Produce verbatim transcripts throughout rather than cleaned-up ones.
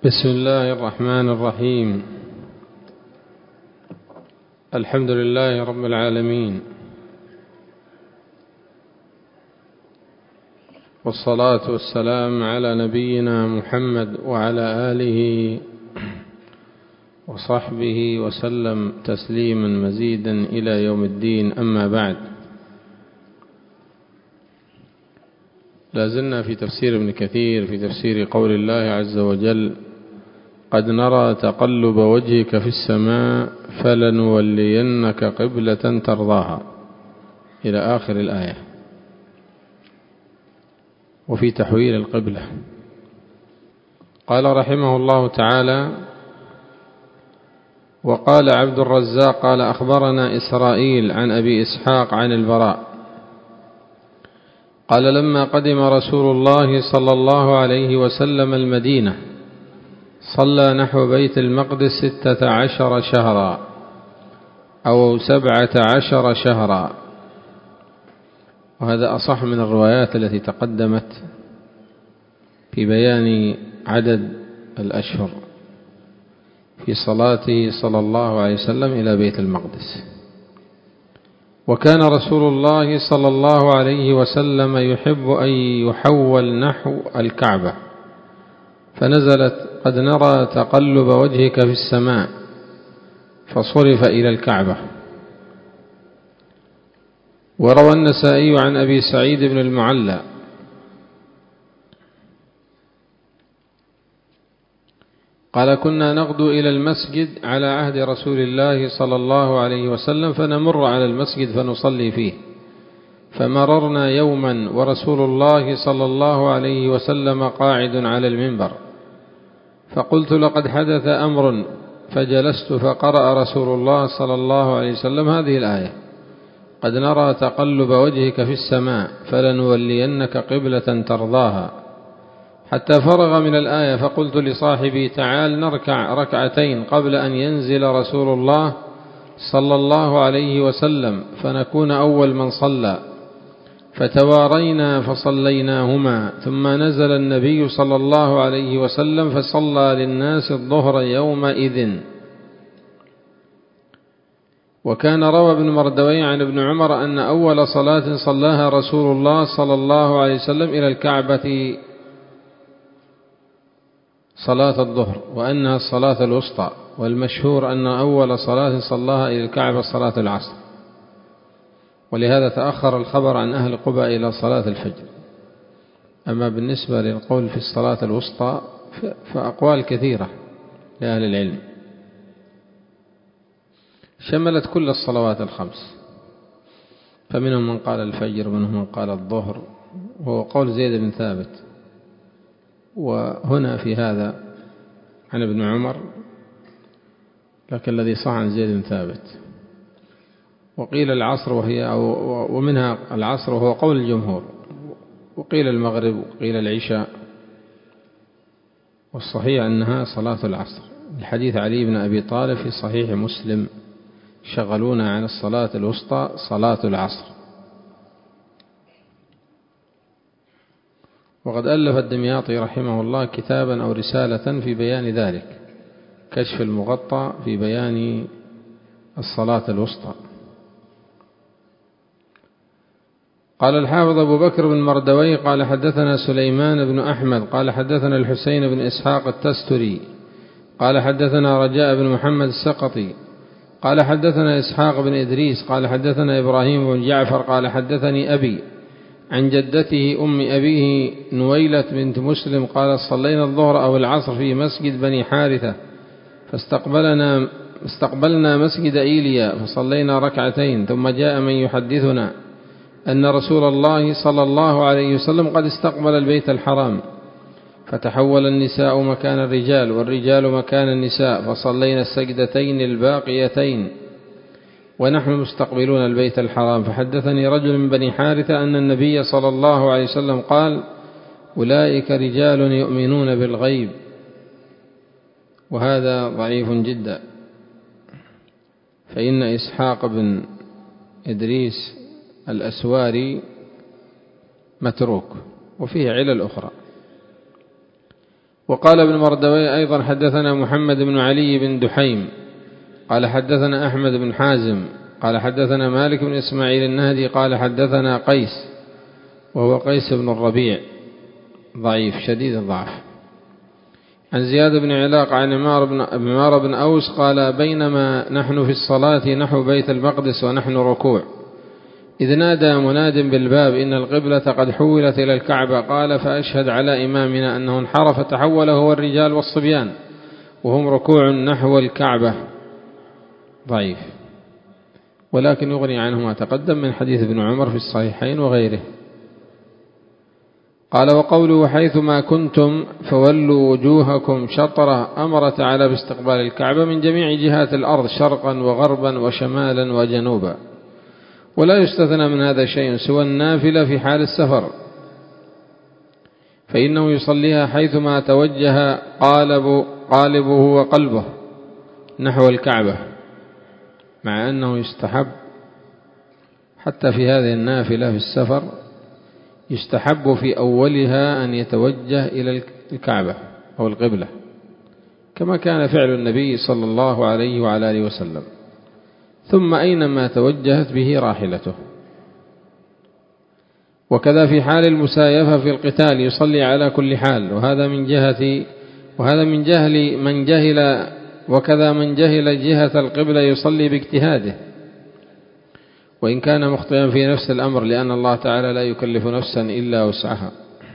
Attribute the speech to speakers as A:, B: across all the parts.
A: بسم الله الرحمن الرحيم. الحمد لله رب العالمين، والصلاة والسلام على نبينا محمد وعلى آله وصحبه وسلم تسليما مزيدا إلى يوم الدين. أما بعد، لازلنا في تفسير ابن كثير في تفسير قول الله عز وجل: قد نرى تقلب وجهك في السماء فلنولينك قبلة ترضاها، إلى آخر الآية. وفي تحويل القبلة قال رحمه الله تعالى: وقال عبد الرزاق قال أخبرنا إسرائيل عن أبي إسحاق عن البراء قال: لما قدم رسول الله صلى الله عليه وسلم المدينة صلى نحو بيت المقدس ستة عشر شهرا أو سبعة عشر شهرا، وهذا أصح من الروايات التي تقدمت في بيان عدد الأشهر في صلاته صلى الله عليه وسلم إلى بيت المقدس. وكان رسول الله صلى الله عليه وسلم يحب أن يحول نحو الكعبة، فنزلت: قد نرى تقلب وجهك في السماء، فصرف إلى الكعبة. وروى النسائي عن أبي سعيد بن المعلى قال: كنا نغدو إلى المسجد على عهد رسول الله صلى الله عليه وسلم، فنمر على المسجد فنصلي فيه، فمررنا يوما ورسول الله صلى الله عليه وسلم قاعد على المنبر، فقلت: لقد حدث أمر، فجلست فقرأ رسول الله صلى الله عليه وسلم هذه الآية: قد نرى تقلب وجهك في السماء فلنولينك قبلة ترضاها، حتى فرغ من الآية، فقلت لصاحبي: تعال نركع ركعتين قبل أن ينزل رسول الله صلى الله عليه وسلم فنكون أول من صلى، فتوارينا فصليناهما، ثم نزل النبي صلى الله عليه وسلم فصلى للناس الظهر يومئذ. وكان روى ابن مردوي عن ابن عمر أن أول صلاة صلاها رسول الله صلى الله عليه وسلم إلى الكعبة صلاة الظهر، وأنها الصلاة الوسطى، والمشهور أن أول صلاة صلاها إلى الكعبة صلاة العصر، ولهذا تأخر الخبر عن أهل قباء إلى صلاة الفجر. أما بالنسبة للقول في الصلاة الوسطى فأقوال كثيرة لأهل العلم، شملت كل الصلوات الخمس، فمنهم من قال الفجر ومنهم من قال الظهر، وهو قول زيد بن ثابت. وهنا في هذا عن ابن عمر، لكن الذي صح عن زيد بن ثابت. وقيل العصر وهي أو ومنها العصر وهو قول الجمهور، وقيل المغرب وقيل العشاء، والصحيح أنها صلاة العصر، الحديث علي بن أبي طالب في صحيح مسلم: شغلونا عن الصلاة الوسطى صلاة العصر. وقد ألف الدمياطي رحمه الله كتابا أو رسالة في بيان ذلك، كشف المغطى في بيان الصلاة الوسطى. قال الحافظ أبو بكر بن مردوي قال: حدثنا سليمان بن أحمد قال حدثنا الحسين بن إسحاق التستري قال حدثنا رجاء بن محمد السقطي قال حدثنا إسحاق بن إدريس قال حدثنا إبراهيم بن جعفر قال حدثني أبي عن جدته أم أبيه نويلة بنت مسلم قال: صلينا الظهر أو العصر في مسجد بني حارثة، فاستقبلنا استقبلنا مسجد إيليا فصلينا ركعتين، ثم جاء من يحدثنا أن رسول الله صلى الله عليه وسلم قد استقبل البيت الحرام، فتحول النساء مكان الرجال والرجال مكان النساء، فصلينا السجدتين الباقيتين ونحن مستقبلون البيت الحرام. فحدثني رجل من بني حارثة أن النبي صلى الله عليه وسلم قال: أولئك رجال يؤمنون بالغيب. وهذا ضعيف جدا، فإن إسحاق بن إدريس الأسواري متروك، وفيه علل أخرى. وقال ابن مردويه أيضا حدثنا محمد بن علي بن دحيم قال حدثنا أحمد بن حازم قال حدثنا مالك بن إسماعيل النهدي قال حدثنا قيس وهو قيس بن الربيع ضعيف شديد الضعف عن زياد بن علاق عن عمار بن أوس قال بينما نحن في الصلاة نحو بيت المقدس ونحن ركوع إذ نادى مناد بالباب إن القبلة قد حولت إلى الكعبة قال فأشهد على إمامنا أنه انحرف تحول هو الرجال والصبيان وهم ركوع نحو الكعبة ضعيف ولكن يغني عنه ما تقدم من حديث ابن عمر في الصحيحين وغيره. قال وقوله حيثما كنتم فولوا وجوهكم شطرة أمر تعالى باستقبال الكعبة من جميع جهات الأرض شرقا وغربا وشمالا وجنوبا ولا يستثنى من هذا شيء سوى النافلة في حال السفر فإنه يصليها حيثما توجه قالب قالبه وقلبه نحو الكعبة مع أنه يستحب حتى في هذه النافلة في السفر يستحب في أولها أن يتوجه إلى الكعبة أو القبلة كما كان فعل النبي صلى الله عليه وعلى آله وسلم ثم أينما توجهت به راحلته. وكذا في حال المسايفة في القتال يصلي على كل حال وهذا من جهة وهذا من جهل من جهل وكذا من جهل جهة القبلة يصلي باجتهاده وإن كان مخطئا في نفس الأمر لأن الله تعالى لا يكلف نفسا إلا وسعها.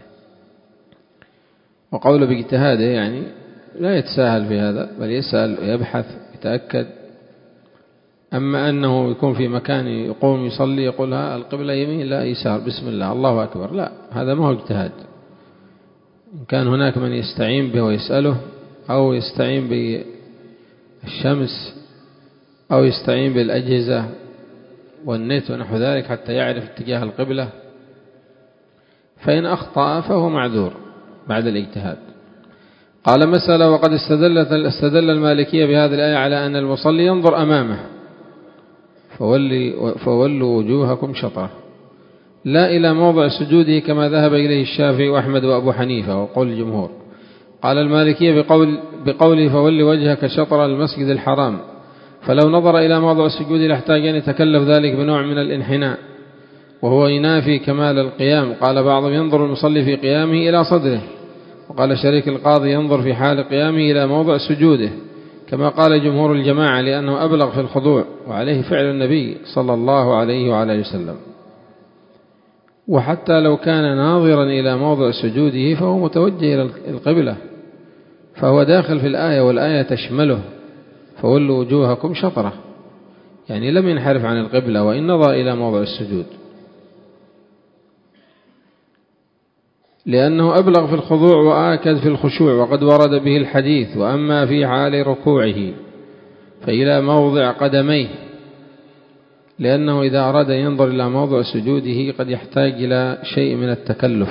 A: وقول باجتهاده يعني لا يتساهل في هذا بل يسأل ويبحث يتأكد. أما أنه يكون في مكان يقوم يصلي يقولها القبلة يمين لا يسار بسم الله الله أكبر لا هذا ما هو اجتهاد. إن كان هناك من يستعين به ويسأله أو يستعين بالشمس أو يستعين بالأجهزة والنت ونحو ذلك حتى يعرف اتجاه القبلة فإن أخطأ فهو معذور بعد الاجتهاد. قال مسألة وقد استدلت استدل المالكية بهذه الآية على أن المصلي ينظر أمامه فولوا وجوهكم شطرة لا إلى موضع سجوده كما ذهب إليه الشافعي وأحمد وأبو حنيفة وقول الجمهور. قال المالكية بقول بقوله فولي وجهك شطر المسجد الحرام فلو نظر إلى موضع السجود لاحتاج أن يتكلف ذلك بنوع من الانحناء وهو ينافي كمال القيام. قال بعضهم ينظر المصلي في قيامه إلى صدره وقال شريك القاضي ينظر في حال قيامه إلى موضع سجوده كما قال جمهور الجماعة لأنه أبلغ في الخضوع وعليه فعل النبي صلى الله عليه وعلى وسلم. وحتى لو كان ناظرا إلى موضع سجوده فهو متوجه إلى القبلة فهو داخل في الآية والآية تشمله فولوا وجوهكم شطرة يعني لم ينحرف عن القبلة وإن نظر إلى موضع السجود لأنه أبلغ في الخضوع وآكد في الخشوع وقد ورد به الحديث. وأما في حال ركوعه فإلى موضع قدميه لأنه إذا أراد ينظر إلى موضع سجوده قد يحتاج إلى شيء من التكلف.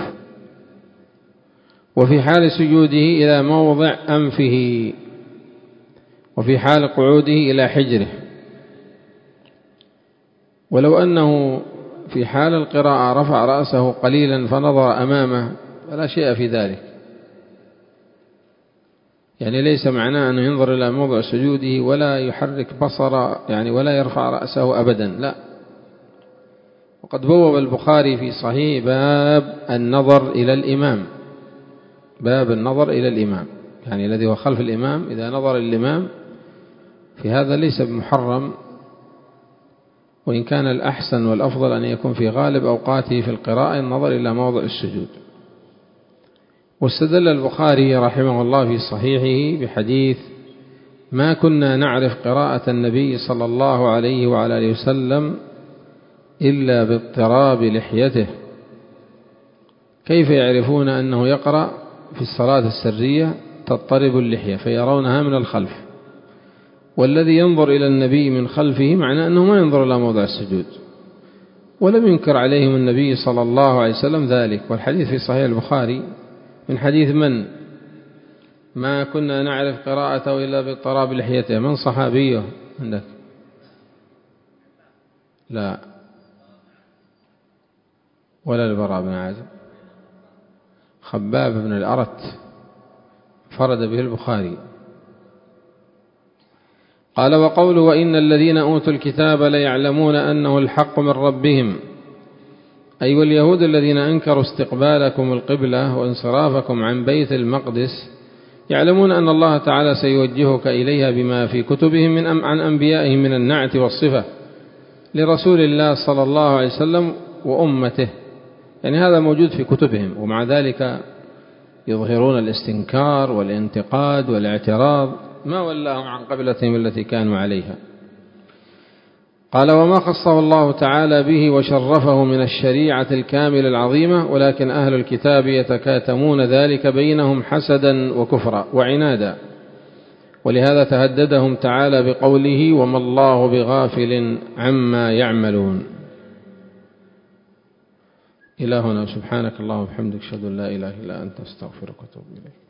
A: وفي حال سجوده إلى موضع أنفه وفي حال قعوده إلى حجره. ولو أنه في حال القراءة رفع رأسه قليلا فنظر أمامه فلا شيء في ذلك يعني ليس معناه أنه ينظر إلى موضع سجوده ولا يحرك بصر يعني ولا يرفع رأسه أبدا لا. وقد بوب البخاري في صحيح باب النظر إلى الإمام باب النظر إلى الإمام يعني الذي هو خلف الإمام إذا نظر الإمام في هذا ليس بمحرم وإن كان الأحسن والأفضل أن يكون في غالب أوقاته في القراءة النظر إلى موضع السجود. واستدل البخاري رحمه الله في صحيحه بحديث ما كنا نعرف قراءة النبي صلى الله عليه وعلى آله وسلم إلا باضطراب لحيته. كيف يعرفون أنه يقرأ في الصلاة السرية تضطرب اللحية فيرونها من الخلف والذي ينظر إلى النبي من خلفه معناه أنه ما ينظر إلى موضع السجود ولم ينكر عليهم النبي صلى الله عليه وسلم ذلك. والحديث في صحيح البخاري من حديث من ما كنا نعرف قراءته إلا باضطراب لحيته من صحابيه عندك لا ولا البراء بن عازب خباب بن الأرت فرد به البخاري. قال: وقوله: وإن الذين أوتوا الكتاب ليعلمون أنه الحق من ربهم، أي واليهود الذين أنكروا استقبالكم القبلة وانصرافكم عن بيت المقدس يعلمون أن الله تعالى سيوجهك إليها بما في كتبهم من أم عن أنبيائهم من النعت والصفة لرسول الله صلى الله عليه وسلم وأمته، يعني هذا موجود في كتبهم، ومع ذلك يظهرون الاستنكار والانتقاد والاعتراض، ما ولاهم عن قبلتهم التي كانوا عليها. قال: وما خصه الله تعالى به وشرفه من الشريعة الكاملة العظيمة، ولكن أهل الكتاب يتكاتمون ذلك بينهم حسدا وكفرا وعنادا، ولهذا تهددهم تعالى بقوله: وما الله بغافل عما يعملون. إلى هنا. سبحانك اللهم وبحمدك، أشهد أن لا إله إلا أنت، أستغفرك وأتوب إليك.